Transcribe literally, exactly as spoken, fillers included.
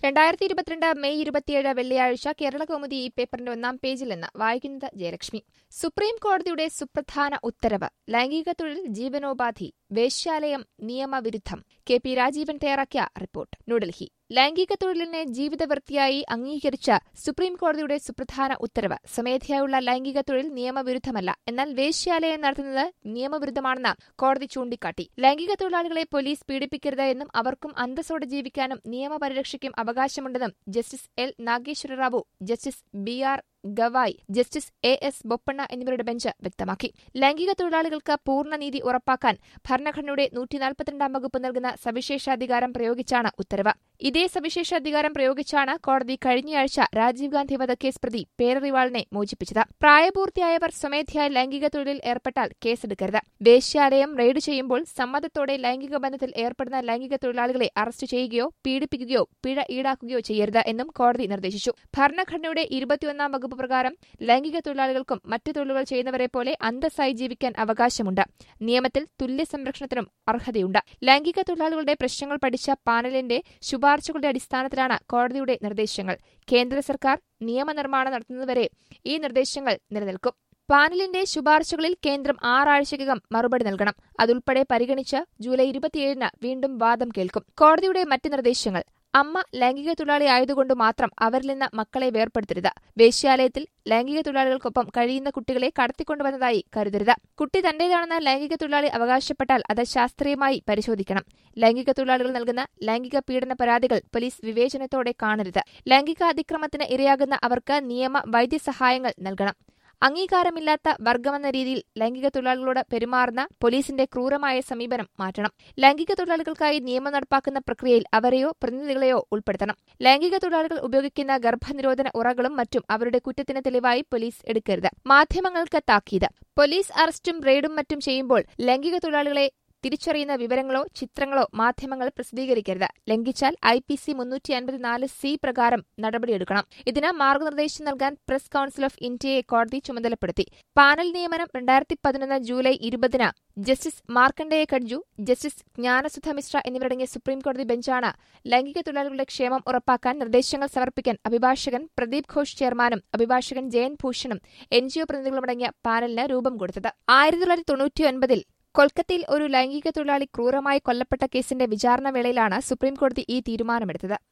രണ്ടായിരത്തി ഇരുപത്തിരണ്ട് മെയ് ഇരുപത്തിയേഴ് വെള്ളിയാഴ്ച കേരളകൗമുദി ഈ പേപ്പറിന്റെ ഒന്നാം പേജിൽ നിന്ന് വായിക്കുന്നത് ജയലക്ഷ്മി. സുപ്രീം കോടതിയുടെ സുപ്രധാന ഉത്തരവ്. ലൈംഗിക തൊഴിൽ ജീവനോപാധി, വേശ്യാലയം നിയമവിരുദ്ധം. കെ പി രാജീവൻ തയ്യാറാക്കിയ റിപ്പോർട്ട്. ന്യൂഡൽഹി. ലൈംഗിക തൊഴിലിനെ ജീവിതവൃത്തിയായി അംഗീകരിച്ച സുപ്രീം കോടതിയുടെ സുപ്രധാന ഉത്തരവ്. സ്വമേധയായുള്ള ലൈംഗിക തൊഴിൽ നിയമവിരുദ്ധമല്ല, എന്നാൽ വേശ്യാലയം നടത്തുന്നത് നിയമവിരുദ്ധമാണെന്ന് കോടതി ചൂണ്ടിക്കാട്ടി. ലൈംഗിക തൊഴിലാളികളെ പോലീസ് പീഡിപ്പിക്കരുത് എന്നും അവർക്കും അന്തസ്സോടെ ജീവിക്കാനും നിയമപരിരക്ഷയ്ക്കും അവകാശമുണ്ടെന്നും justice L Nageswara Rao, justice B R Gavai, justice A S Bopanna എന്നിവരുടെ ബെഞ്ച് വ്യക്തമാക്കി. ലൈംഗിക തൊഴിലാളികൾക്ക് പൂർണ്ണനീതി ഉറപ്പാക്കാൻ ഭരണഘടനയുടെ നൂറ്റിനാൽപ്പത്തിരണ്ടാം വകുപ്പ് നൽകുന്ന സവിശേഷാധികാരം പ്രയോഗിച്ചാണ് ഉത്തരവ്. ഇതേ സവിശേഷാധികാരം പ്രയോഗിച്ചാണ് കോടതി കഴിഞ്ഞയാഴ്ച രാജീവ് ഗാന്ധി വധക്കേസ് പ്രതി പേരറിവാളിനെ മോചിപ്പിച്ചത്. പ്രായപൂർത്തിയായവർ സ്വമേധയാ ലൈംഗിക തൊഴിലിൽ ഏർപ്പെട്ടാൽ കേസെടുക്കരുത്. വേശ്യാലയം റെയ്ഡ് ചെയ്യുമ്പോൾ സമ്മതത്തോടെ ലൈംഗിക ബന്ധത്തിൽ ഏർപ്പെടുന്ന ലൈംഗിക തൊഴിലാളികളെ അറസ്റ്റ് ചെയ്യുകയോ പീഡിപ്പിക്കുകയോ പിഴ ഈടാക്കുകയോ ചെയ്യരുത് എന്നും കോടതി നിർദ്ദേശിച്ചു. ഭരണഘടനയുടെ ഇരുപത്തിയൊന്നാം വകുപ്പ് പ്രകാരം ലൈംഗിക തൊഴിലാളികൾക്കും മറ്റ് തൊഴിലുകൾ ചെയ്യുന്നവരെ പോലെ അന്തസ്സായി ജീവിക്കാൻ അവകാശമുണ്ട്. നിയമത്തിൽ തുല്യ സംരക്ഷണത്തിനും അർഹതയുണ്ട്. ലൈംഗിക തൊഴിലാളികളുടെ പ്രശ്നങ്ങൾ പഠിച്ച പാനലിന്റെ ശുപാർശകളുടെ അടിസ്ഥാനത്തിലാണ് കോടതിയുടെ നിർദ്ദേശങ്ങൾ. കേന്ദ്ര സർക്കാർ നിയമനിർമ്മാണം നടത്തുന്നതുവരെ ഈ നിർദ്ദേശങ്ങൾ നിലനിൽക്കും. പാനലിന്റെ ശുപാർശകളിൽ കേന്ദ്രം ആറാഴ്ചയ്ക്കകം മറുപടി നൽകണം. അതുൾപ്പെടെ പരിഗണിച്ച് ജൂലൈ ഇരുപത്തിയേഴിന് വീണ്ടും വാദം കേൾക്കും. കോടതിയുടെ മറ്റ് നിർദ്ദേശങ്ങൾ. അമ്മ ലൈംഗിക തൊഴിലാളി ആയതുകൊണ്ട് മാത്രം അവരിൽ നിന്ന് മക്കളെ വേർപെടുത്തരുത്. വേശ്യാലയത്തിൽ ലൈംഗിക തൊഴിലാളികൾക്കൊപ്പം കഴിയുന്ന കുട്ടികളെ കടത്തിക്കൊണ്ടുവന്നതായി കരുതരുത്. കുട്ടി തന്റേതാണെന്ന് ലൈംഗിക തൊഴിലാളി അവകാശപ്പെട്ടാൽ അത് ശാസ്ത്രീയമായി പരിശോധിക്കണം. ലൈംഗിക തൊഴിലാളികൾ നൽകുന്ന ലൈംഗിക പീഡന പരാതികൾ പോലീസ് വിവേചനത്തോടെ കാണരുത്. ലൈംഗിക അതിക്രമത്തിന് ഇരയാകുന്ന അവർക്ക് നിയമ വൈദ്യസഹായങ്ങൾ നൽകണം. അംഗീകാരമില്ലാത്ത വർഗമെന്ന രീതിയിൽ ലൈംഗിക തൊഴിലാളികളോട് പെരുമാറുന്ന പോലീസിന്റെ ക്രൂരമായ സമീപനം മാറ്റണം. ലൈംഗിക തൊഴിലാളികൾക്കായി നിയമം നടപ്പാക്കുന്ന പ്രക്രിയയിൽ അവരെയോ പ്രതിനിധികളെയോ ഉൾപ്പെടുത്തണം. ലൈംഗിക തൊഴിലാളികൾ ഉപയോഗിക്കുന്ന ഗർഭനിരോധന ഉറകളും മറ്റും അവരുടെ കുറ്റത്തിന് തെളിവായി പോലീസ് എടുക്കരുത്. മാധ്യമങ്ങൾക്ക് താക്കീത്. പോലീസ് അറസ്റ്റും റെയ്ഡും മറ്റും ചെയ്യുമ്പോൾ ലൈംഗിക തൊഴിലാളികളെ തിരിച്ചറിയുന്ന വിവരങ്ങളോ ചിത്രങ്ങളോ മാധ്യമങ്ങൾ പ്രസിദ്ധീകരിക്കരുത്. ലംഘിച്ചാൽ ഐ പി സി മുന്നൂറ്റി അൻപത്തിനാല് സി പ്രകാരം നടപടിയെടുക്കണം. ഇതിന് മാർഗനിർദ്ദേശം നൽകാൻ പ്രസ് കൌൺസിൽ ഓഫ് ഇന്ത്യയെ കോടതി ചുമതലപ്പെടുത്തി. പാനൽ നിയമനം രണ്ടായിരത്തി പതിനൊന്ന് ജൂലൈ ഇരുപതിന് ജസ്റ്റിസ് മാർക്കണ്ഡേയ കട്ജു, ജസ്റ്റിസ് ജ്ഞാനസുധ മിശ്ര എന്നിവരടങ്ങിയ സുപ്രീംകോടതി ബെഞ്ചാണ് ലൈംഗിക തൊഴിലാളികളുടെ ക്ഷേമം ഉറപ്പാക്കാൻ നിർദ്ദേശങ്ങൾ സമർപ്പിക്കാൻ അഭിഭാഷകൻ പ്രദീപ് ഘോഷ് ചെയർമാനും അഭിഭാഷകൻ ജയൻ ഭൂഷണും എൻ ജി ഒ പ്രതിനിധികളുമടങ്ങിയ പാനലിന് രൂപം കൊടുത്തത്. ആയിരത്തി തൊള്ളായിരത്തി തൊണ്ണൂറ്റിയൊൻപതിൽ കൊൽക്കത്തയിൽ ഒരു ലൈംഗിക തൊഴിലാളി ക്രൂരമായി കൊല്ലപ്പെട്ട കേസിന്റെ വിചാരണ വേളയിലാണ് സുപ്രീംകോടതി ഈ തീരുമാനമെടുത്തത്.